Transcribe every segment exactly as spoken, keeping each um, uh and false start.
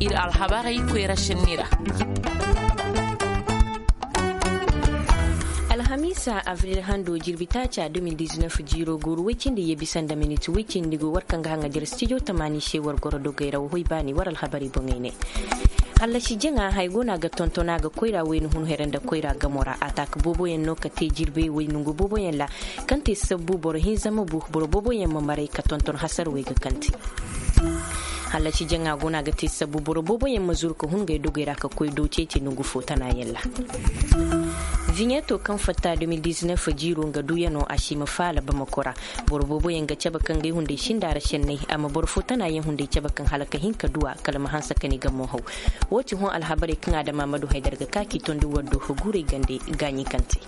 ir alhabarai ko rashinira. Alhamisa avril hando jirbita cha deux mille dix-neuf jiro guru wicin da ya bisan da minute wicin digo warkan ga hanga dir studio tamani shewar goro dogaira hoy bani waral habari bongene. Allah shi jinga haigona ga tontona ga koira waynu hun heren da koira ga mora atak bobo yen no ka te jirbe waynu go bobo yen la kanti sabbu bor hin zama bu bor bobo yen mamare ka tonton hasar we ga kanti Allah shi jinga gona ga te sabbu bor bobo yen mazur ko hun ga dogera ka koy do cece nungu fotana yella Vigneto kan fata deux mille dix-neuf jiro nga duyano ashima fala bamakora borbobo yen ga caba kan gai hunde shinda rashin ne amma bor fotana yen hunde caba kan halaka hinka duwa kalma hansa kani ga mohaw woti hon alhabari kan da Mamadu Haidar ga kaki tondu waddo hugure gande ganyi kanti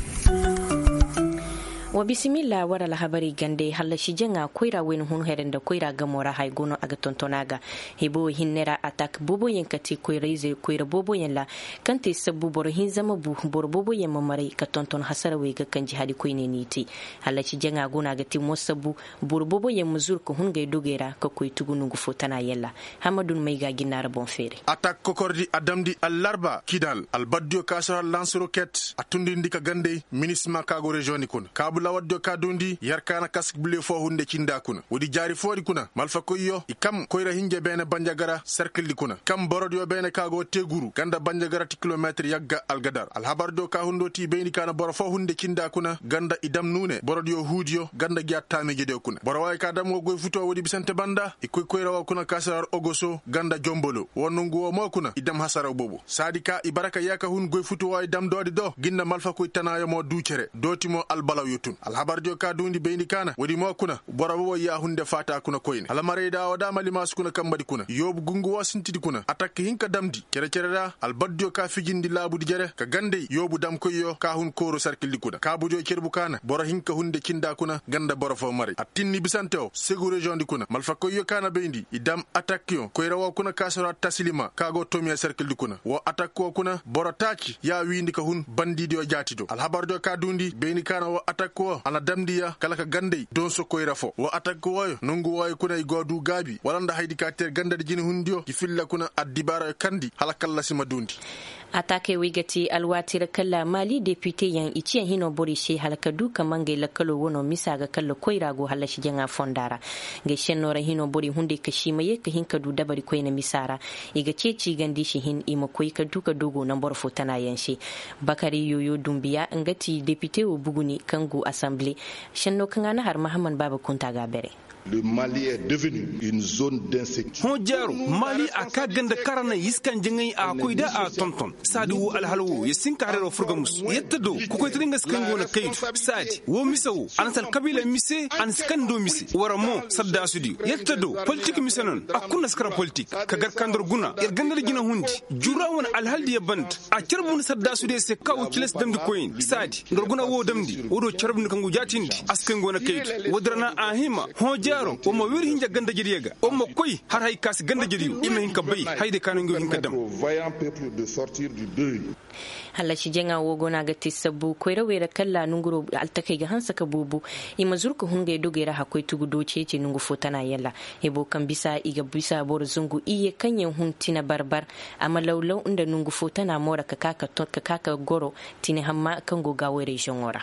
wa bismillah wara alhabari gande halla shi janga koira wen hun heren da koira ga mora hay gono aga tontonaga hebo hinnera attack bobo yen kati koira ize koira bobo yen la kanti sabu bor hin zama bu bor bobo yen mamare ka tonton hasara we ga kanji hadi koine niti halla shi janga gona ga ti mosabu bor bobo yen muzur ko hun ga dogera ka koy tugunu gu fotana yella hamadun may ga ginara bon fere attack kokordi adamdi allarba kidal albaddio kasara lance rocket atundi ndika gande ministre kago region kun kabul lawaddo kadundi yarkana kask bule fo hunde cinda kuna wodi jari fodi kuna malfa koyo ikam koyra hinje bene banjagara cercle di kuna kam borodio bene kago teguru ganda banjagara ti kilometre yagga algadar alhabar do ka hundo ti beni kana boro fo hunde cinda kuna ganda idam nune borodio hudio ganda giattame jede kuna boro way ka dam goy futo wodi bisante banda ikoy koyra wa kuna kasar ogoso ganda jombolo wonungu wo mo kuna idam hasara bobo sadika ibaraka yaka hun goy futo way dam dodi do ginna malfa koy tanayo mo ducere dotimo albalaw yotun alhabar jo ka dundi beini kana wodi mo kuna borabo ya hunde fata kuna koyne alamare da wada mali mas kuna kambadi kuna yobu gungu wasintidi kuna attaque hinka damdi kere kere da albadjo ka fijindi labudi jere ka gande yobu dam koyo ka hun koro sarkildi kuna ka bujo kerbu kana boro hinka hunde kinda kuna ganda boro fo mari atinni bisanteo segu region di kuna malfa koyo kana beindi idam attaque yo koyra wa kuna kasara taslima kago tomia sarkildi kuna wo attaque ko kuna boro taki ya windi ka hun bandidi o jatido alhabar jo ka dundi beini kana wo attaque ko ana damdiya kala ka gande don so koyra fo wo attaque wayo nungu wayo kuna igodu gabi walanda haydi ka ter ganda de jini hundio ki filla kuna addibara kandi halakalla sima dundi atake wigati alwatir kala mali député yan itiyan hino bori she halaka duka mange lakalo wono misaga kala koirago halashi janga fondara ge shenora hino bori hunde kashima ye ka hinka du dabari koina misara iga ceci gandi shi hin ima koika duka dogo nan bor fotana yanshi bakari yoyo dumbiya ngati député wo buguni kangu assemblée shenno kangana har Muhammad Baba Kunta ga bere. Le Mali est devenu une zone d'insécurité. Honjaro Mali aka ganda karana yiskan jingai a koida a tonton sadi wo alhalwo yesin karero furgamus yettado ku koy tringa skango na kayit sadi wo misawo ansal kabila mise an skando mise waramo sadda sudi yettado politique misanon akuna skara politique kagar kandor guna er gandal gina hundi jura won alhaldi band a charbun sadda sudi se kaw kiles damdi koyin sadi ndor guna wo damdi wodo charbun kangu jatindi askango na kayit wodrana ahima honjaro o mo wir hinja ganda jiriga o mo koy har hay kas ganda jiriyo ima hinka bay hayde kanango hinka dam voyant peuple de sortir du deuil halla shi jenga wogo na ga tisabu koyra wera kalla nunguro altakai ga hansa ka bubu ima zurku hunga dogera hakoy tugu doce ce nungu fotana yalla hebo kan bisa iga bisa bor zungu iye kanyen huntina barbar amma lawlaw inda nungu fotana mora ka kaka to ka kaka goro tini hamma kango ga were jongora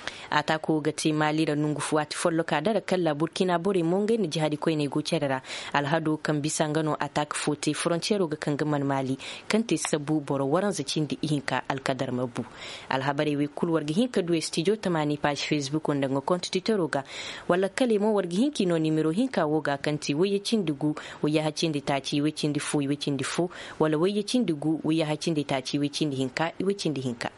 atako gati mali da nungu fuati follo ka dara kalla burkina bore monge ni jihadi koy ne go cerera alhado kan bisangano attack foti frontiero ga kan gaman mali kanti sabu boro waran za cindi ihinka alkadar mabu alhabare we kulwar gi hinka do studio tamani page facebook on dango compte twitter ga wala kalemo wargi hinki no numero hinka woga kanti waye cindigu waye ha cindi taci we cindi fu we cindi fu wala waye cindigu waye ha cindi taci we cindi hinka we cindi hinka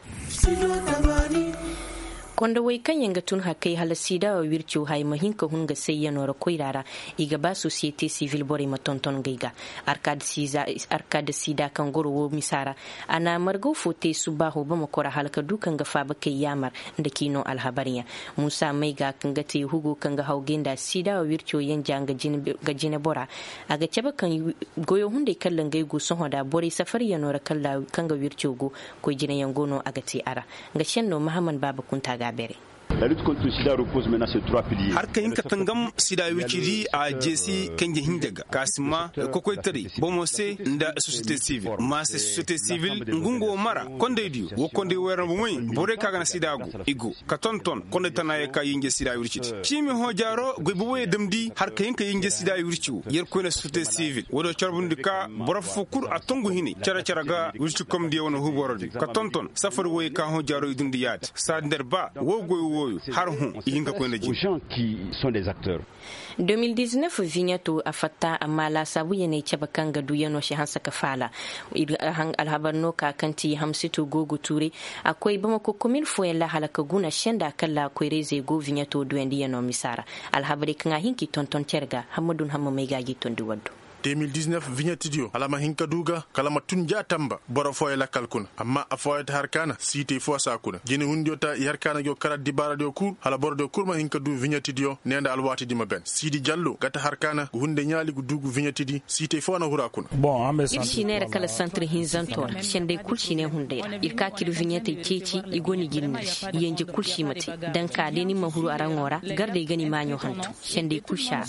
kwanda wai kan yanga tun hakai halasida wa wircho hay mahinka hunga sai yanora koirara iga ba société civile bore matonton gaiga arkad siza arkad sida kan goro wo misara ana margo fote subaho ba makora halka dukan ga fa bakai yamar da kino alhabariya musa mai ga kan ga te hugo kan ga haugenda sida wa wircho yan janga jin ga jine bora aga ceba kan goyo hunde kallan gaigo sun hoda bore safar yanora kalla kan ga wircho go ko jine yangono aga te ara ga shenno Muhammad Baba Kunta ga bere La lutte contre le sida repose maintenant sur trois piliers. Har kayin katangam sida wikiri a jesi kenge hinjaga kasima kokoi tari bomose nda société civile ma société civile ngungo mara konde diu wo konde wera bumui bore kaga na sida go igo katonton konde tanaye ka yinge sida wikiti chimi ho jaro go buwe demdi har kayin ka yinge sida wikiti yer ko na société civile wodo charbundika bora fukur atongu hini cara cara ga wikiti kom di wono huborodi katonton safar wo ka ho jaro idindi yat sa nderba wo go wo har hu yinga ko na ji qui sont des acteurs. deux mille dix-neuf vigneto afata amala sabu yene chabakan ga duyano shi hansa kafala han alhabarno ka kanti hamsitu gogo ture akwai bama ko komin foyen la halaka guna shenda kala ko reze go vigneto duendi yano misara alhabari kan hinki tonton terga hamadun hamma mai gaji tondi waddo deux mille dix-neuf vignetidio alama hinka duga kalama tunja tamba boro foye la kalkuna amma afoye harkana site fo sakuna jini hundiota harkana go kala dibara do kur hala bordo kurma hinka du vignetidio nenda alwati di maben sidi jallo gata harkana hunde nyaali gu dugu vignetidi site fo na hurakuna bon ambe santre kala centre hinzanto shende kulshine hunde irka kir vignete ceci igoni ginni yenje kulshimati dan ka deni mahuru arangora garde gani manyo hantu shende kusha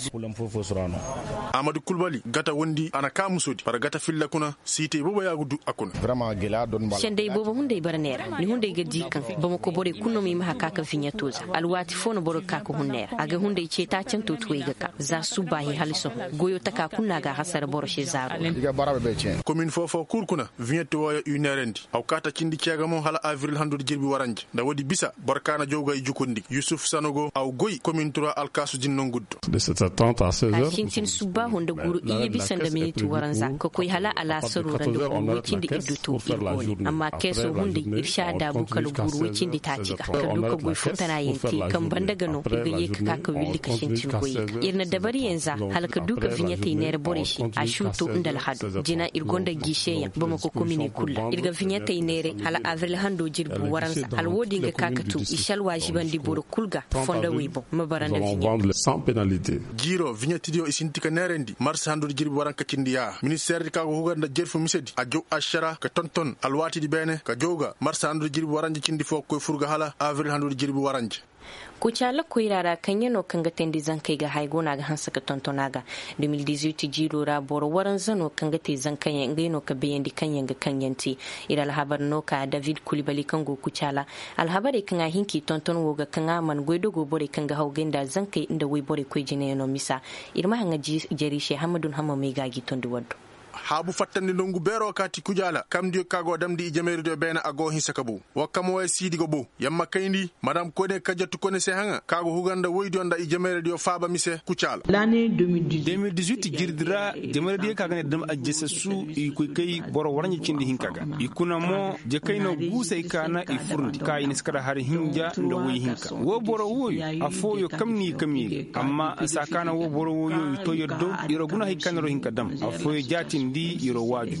Amadou Kulbali gata wondi ana kamusodi para gata filla kuna site bobo yagudu akuna vraiment gela don bal shende bobo hunde baranera ni hunde gadi kan bamo ko bore kunno mi ma haka ka vignetoza alwati fono boro ka ko hunnera aga hunde ce ta canto tuwega ka za subahi haliso goyo taka kunna ga hasar boro she zaro diga barabe be cen commune fofo kurkuna vigneto waya unerendi aw kata cindi ciaga mo hala avril handude jirbi waranje da wodi bisa barkana jowga e jukondi Yusuf Sanogo aw goy commune trois alkasu jinno guddo de cette attente à seize heures cin suba honde guru iye bisan da minute waranza ko koy hala ala saru rande ko wicindi idduto amma keso hunde irsha da bukal guru wicindi tacika ka duka goy futana yenti kan bandaga no ga yek ka ka willi ka shincin goy irna dabari yanza halka duka vignette ne bore shi a shuto indal hadu jina irgonda gisheya bama ko komine kulla irga vignette ne hala avril hando jirbu waranza al wodi ga kakatu ishal wajiban di boro kulga fonda webo mabaranda vignette sans pénalité giro vignette dio isintika nerendi mars handude jirbi waranka cindiya ministère ka ko huganda jerfu misedi a jow ashara ka tonton alwati di bene ka jowga mars handude jirbi waranje cindi fo koy furga hala avril handude jirbi waranje ko chala ko irara kanyano kanga tendi zankai ga haigona ga hansa ka tontonaga deux mille dix-huit jiro ra boro waran zano kanga te zankanya ngaino ka beyendi kanyanga kanyanti ira alhabar no ka David Kulibali kango ku chala alhabare kanga hinki tonton woga kanga man goido go bore kanga haugenda zankai inda wai bore ko jine no misa irma hanga jeri she Hamadun Hamma mai gagi tondi waddo habu fattande ndongu bero kati kujala kamdi kago damdi jameri do bena ago hisakabu wakamo way sidi go bo yamma kayndi madame kone kajatu kone se hanga kago huganda woydi onda i jameri do faaba mise kucala l'année deux mille dix-huit girdira jameri de kaga ne dam ajjesa su i koy kay boro warani cindi hinkaga ikuna mo je kayno gusay kana i furndi kay ni skara har hinja ndo woy hinka wo boro woy afo yo kamni kamni amma sakana wo boro woy to yoddo iro guna hikanro hinka dam afo yo jati ndi yoro waju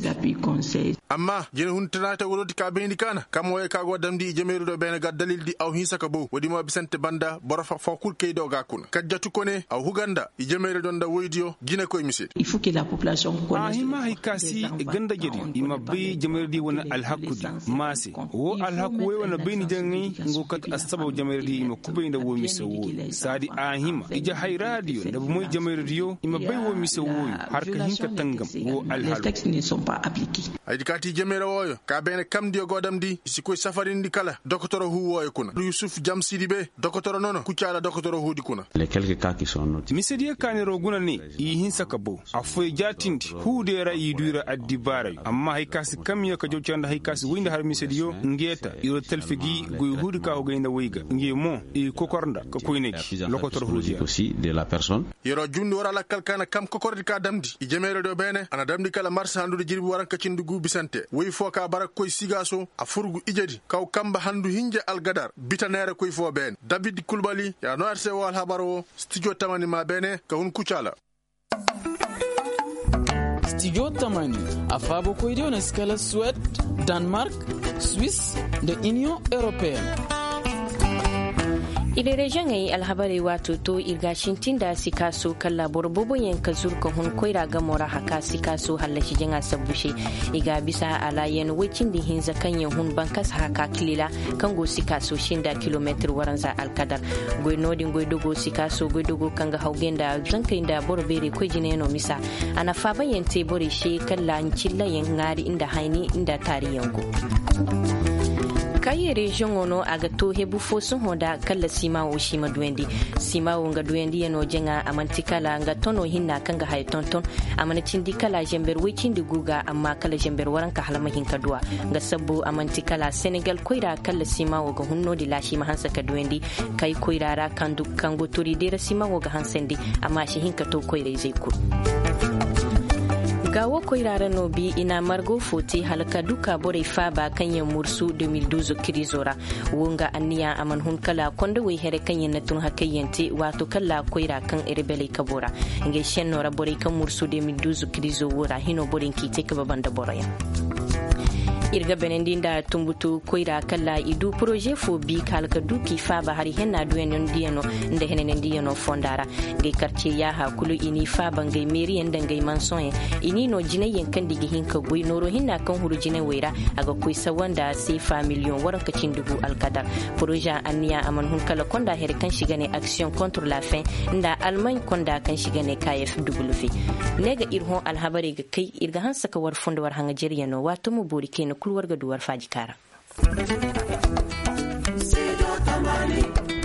amma jene huntanata woloti ka bendi kana kam way ka go damdi jemeru do bena gadalil di aw hisaka bo wodi mo bisante banda borofa fokul kaydo ga kuna kajjatu kone aw huganda i jemeru don da woydio gina koy misede il faut que la population connaisse ahima hikasi ganda jeri ima be jemeru di wona alhakudi masi wo alhaku we wona beni jangi ngokat asbab jemeru di ima kubenda wo misawo sadi ahima ija hay radio da moy jemeru di yo ima be wo misawo har ka hinka tangam wo les textes ne sont pas appliqués. Aidikati jemera woyo ka bene kamdi o godamdi sikoy safarindi kala dokotoro hu woyo kuna Yusuf Jamsidi be dokotoro nono kucala dokotoro hu di kuna les quelques cas qui sont notés misedi kanero guna ni i hinsa kabo afoy jatindi hu de ra i duira addibara amma hay kasi kamiya ka jocanda hay kasi winda har misedi yo ngeta iro telfigi guy hu ka o gayna wiga ngemo i kokornda ko koyneki lokotoro hu aussi de la personne yoro jundu wara la kalkana kam kokordi ka damdi i jemera do bene ana damdi kala marsa handude jirbi waranka cindugu bisante way fo ka barak koy sigaso a furgu ijedi kaw kamba handu hinje algadar bitanere koy fo ben David Kulbali ya no arse wal habaro studio tamani ma bene ka hun kucala studio tamani afabo ko idio na skala Suède, Danemark, Suisse de Union Européenne. ile region yi alhabari wato to irgashin tinda sikaso kala borbobo yanka zurka hun koira ga mora haka sikaso halashi jinga sabushe iga bisa ala yen wicin di hinza kanyen hun bankas haka kilila kango sikaso shinda kilometer waranza alkadar goynodin goydogo sikaso goydogo kanga haugenda zanka inda borbere ko jineno misa ana faba yente bore she kala ncilla yen ngari inda haini inda tari yango kayi region ono aga to hebu fosun hoda kala sima o shima duendi sima o nga duendi yano jenga amantikala nga tono hinna kanga hay tonton amana cindi kala jember we cindi guga amma kala jember waranka halama hinka duwa nga sabbu amantikala Senegal koira kala sima o ga hunno di lashi ma hansa ka duendi kai koira ra kandu kango tori dera sima o ga hansendi amma shi hinka to koira zai ku gawo koirara no bi ina margo foti halaka duka bore faba kanyen mursu deux mille douze kirizora wonga aniya aman hun kala konda we here kanyen natun hakayente wato kala koira kan irbele kabora nge shenno bore kan mursu deux mille douze kirizo wora hino bore kite ka babanda boraya irga benendinda tumbutu koira kala idu projet fo bi kalka duki faba hari henna duenen dieno nde henen dieno fondara ge quartier ya ha kulu ini faba ngai meri enda ngai manson ini no jine yen kan digi hinka goy noro hinna kan huru jine weira aga koy sawanda si fa million waranka cindugu alkadar projet aniya aman hun kala konda here kan shigane action contre la faim nda alman konda kan shigane K F W nega irhon alhabari ga kai irga hansa ka war fondo war hanga jeriyano wato mu bori keno kulwar ga duwar faji kara.